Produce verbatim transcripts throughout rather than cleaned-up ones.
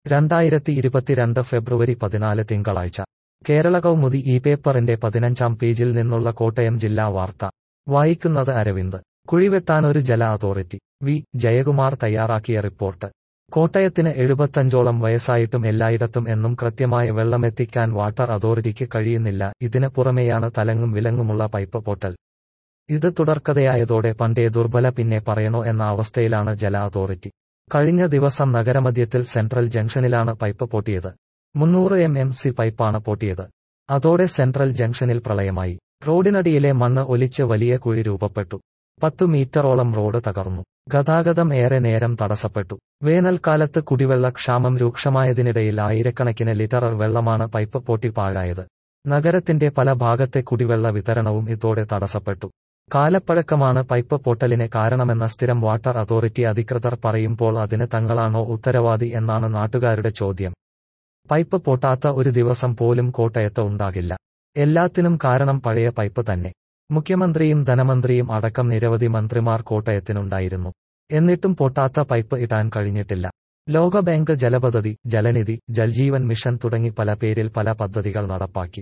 രണ്ടായിരത്തി ഇരുപത്തിരണ്ട് ഫെബ്രുവരി പതിനാല് തിങ്കളാഴ്ച കേരള കൗമുദി ഈ പേപ്പറിന്റെ പതിനഞ്ചാം പേജിൽ നിന്നുള്ള കോട്ടയം ജില്ലാ വാർത്ത വായിക്കുന്നത് അരവിന്ദ്. കുഴിവെട്ടാനൊരു ജല അതോറിറ്റി. വി ജയകുമാർ തയ്യാറാക്കിയ റിപ്പോർട്ട്. കോട്ടയത്തിന് എഴുപത്തഞ്ചോളം വയസ്സായിട്ടും എല്ലായിടത്തും എന്നും കൃത്യമായ വെള്ളമെത്തിക്കാൻ വാട്ടർ അതോറിറ്റിക്ക് കഴിയുന്നില്ല. ഇതിന് പുറമെയാണ് തലങ്ങും വിലങ്ങുമുള്ള പൈപ്പ് പൊട്ടൽ. ഇത് തുടർക്കഥയായതോടെ പണ്ടേ ദുർബല പിന്നെ പറയണോ എന്ന അവസ്ഥയിലാണ് ജല അതോറിറ്റി. കഴിഞ്ഞ ദിവസം നഗരമധ്യത്തിൽ സെൻട്രൽ ജംഗ്ഷനിലാണ് പൈപ്പ് പൊട്ടിയത്. മുന്നൂറ് എം എം സി പൈപ്പാണ് പൊട്ടിയത്. അതോടെ സെൻട്രൽ ജംഗ്ഷനിൽ പ്രളയമായി. റോഡിനടിയിലെ മണ്ണ് ഒലിച്ച് വലിയ കുഴി രൂപപ്പെട്ടു. പത്തു മീറ്ററോളം റോഡ് തകർന്നു. ഗതാഗതം ഏറെ നേരം തടസ്സപ്പെട്ടു. വേനൽക്കാലത്ത് കുടിവെള്ള ക്ഷാമം രൂക്ഷമായതിനിടയിൽ ആയിരക്കണക്കിന് ലിറ്റർ വെള്ളമാണ് പൈപ്പ് പൊട്ടി പാഴായത്. നഗരത്തിന്റെ പല ഭാഗത്തെ കുടിവെള്ള വിതരണവും ഇതോടെ തടസ്സപ്പെട്ടു. കാലപ്പഴക്കമാണ് പൈപ്പ് പൊട്ടലിന് കാരണമെന്ന സ്ഥിരം വാട്ടർ അതോറിറ്റി അധികൃതർ പറയുമ്പോൾ അതിന് തങ്ങളാണോ ഉത്തരവാദി എന്നാണ് നാട്ടുകാരുടെ ചോദ്യം. പൈപ്പ് പൊട്ടാത്ത ഒരു ദിവസം പോലും കോട്ടയത്ത് ഉണ്ടാകില്ല. എല്ലാത്തിനും കാരണം പഴയ പൈപ്പ് തന്നെ. മുഖ്യമന്ത്രിയും ധനമന്ത്രിയും അടക്കം നിരവധി മന്ത്രിമാർ കോട്ടയത്തിനുണ്ടായിരുന്നു. എന്നിട്ടും പൊട്ടാത്ത പൈപ്പ് ഇടാൻ കഴിഞ്ഞിട്ടില്ല. ലോകബാങ്ക് ജലപദ്ധതി, ജലനിധി, ജൽജീവൻ മിഷൻ തുടങ്ങി പല പേരിൽ പല പദ്ധതികൾ നടപ്പാക്കി.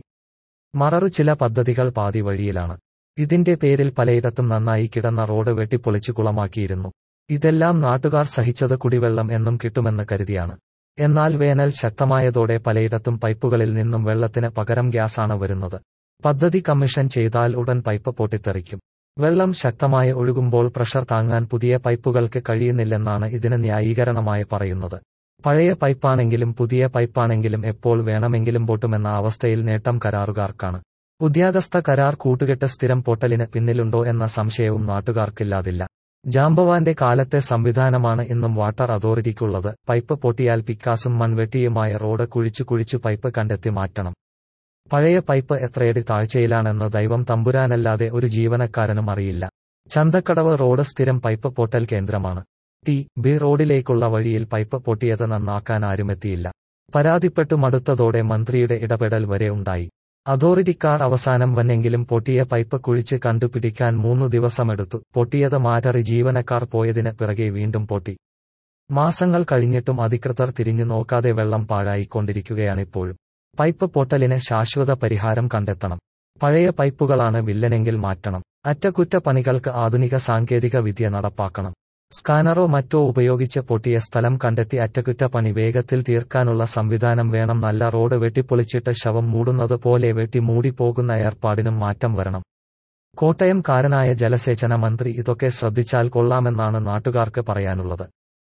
മറു ചില പദ്ധതികൾ പാതി വഴിയിലാണ്. ഇതിന്റെ പേരിൽ പലയിടത്തും നന്നായി കിടന്ന റോഡ് വെട്ടിപ്പൊളിച്ചു കുളമാക്കിയിരുന്നു. ഇതെല്ലാം നാട്ടുകാർ സഹിച്ചത് കുടിവെള്ളം എന്നും കിട്ടുമെന്ന് കരുതിയാണ്. എന്നാൽ വേനൽ ശക്തമായതോടെ പലയിടത്തും പൈപ്പുകളിൽ നിന്നും വെള്ളത്തിന് പകരം ഗ്യാസാണ് വരുന്നത്. പദ്ധതി കമ്മീഷൻ ചെയ്താൽ ഉടൻ പൈപ്പ് പൊട്ടിത്തെറിക്കും. വെള്ളം ശക്തമായി ഒഴുകുമ്പോൾ പ്രഷർ താങ്ങാൻ പുതിയ പൈപ്പുകൾക്ക് കഴിയുന്നില്ലെന്നാണ് ഇതിന് ന്യായീകരണമായി പറയുന്നത്. പഴയ പൈപ്പാണെങ്കിലും പുതിയ പൈപ്പാണെങ്കിലും എപ്പോൾ വേണമെങ്കിലും പൊട്ടുമെന്ന അവസ്ഥയിൽ നേട്ടം കരാറുകാർക്കാണ്. ഉദ്യോഗസ്ഥ കരാർ കൂട്ടുകെട്ട് സ്ഥിരം പൊട്ടലിന് പിന്നിലുണ്ടോ എന്ന സംശയവും നാട്ടുകാർക്കില്ലാതില്ല. ജാംബവാന്റെ കാലത്തെ സംവിധാനമാണ് ഇന്നും വാട്ടർ അതോറിറ്റിക്കുള്ളത്. പൈപ്പ് പൊട്ടിയാൽ പിക്കാസും മൺവെട്ടിയുമായ റോഡ് കുഴിച്ചു കുഴിച്ചു പൈപ്പ് കണ്ടെത്തി മാറ്റണം. പഴയ പൈപ്പ് എത്രയടി താഴ്ചയിലാണെന്ന് ദൈവം തമ്പുരാനല്ലാതെ ഒരു ജീവനക്കാരനും അറിയില്ല. ചന്തക്കടവ് റോഡ് സ്ഥിരം പൈപ്പ് പൊട്ടൽ കേന്ദ്രമാണ്. ടി ബി റോഡിലേക്കുള്ള വഴിയിൽ പൈപ്പ് പൊട്ടിയത് നന്നാക്കാൻ ആരുമെത്തിയില്ല. പരാതിപ്പെട്ടു മടുത്തതോടെ മന്ത്രിയുടെ ഇടപെടൽ വരെ ഉണ്ടായി. അതോറിറ്റിക്കാർ അവസാനം വന്നെങ്കിലും പൊട്ടിയ പൈപ്പ് കുഴിച്ച് കണ്ടുപിടിക്കാൻ മൂന്നു ദിവസമെടുത്തു. പൊട്ടിയത് മാറ്ററി ജീവനക്കാർ പോയതിന് പിറകെ വീണ്ടും പൊട്ടി. മാസങ്ങൾ കഴിഞ്ഞിട്ടും അധികൃതർ തിരിഞ്ഞു നോക്കാതെ വെള്ളം പാഴായിക്കൊണ്ടിരിക്കുകയാണിപ്പോഴും. പൈപ്പ് പൊട്ടലിന് ശാശ്വത പരിഹാരം കണ്ടെത്തണം. പഴയ പൈപ്പുകളാണ് വില്ലനെങ്കിൽ മാറ്റണം. അറ്റകുറ്റപ്പണികൾക്ക് ആധുനിക സാങ്കേതിക വിദ്യ നടപ്പാക്കണം. സ്കാനറോ മറ്റോ ഉപയോഗിച്ച് പൊട്ടിയ സ്ഥലം കണ്ടെത്തി അറ്റകുറ്റപ്പണി വേഗത്തിൽ തീർക്കാനുള്ള സംവിധാനം വേണം. നല്ല റോഡ് വെട്ടിപ്പൊളിച്ചിട്ട് ശവം മൂടുന്നത് പോലെ വെട്ടി മൂടി പോകുന്ന ഏർപ്പാടിനും മാറ്റം വരണം. കോട്ടയം കാരനായ ജലസേചന മന്ത്രി ഇതൊക്കെ ശ്രദ്ധിച്ചാൽ കൊള്ളാമെന്നാണ് നാട്ടുകാർക്ക് പറയാനുള്ളത്.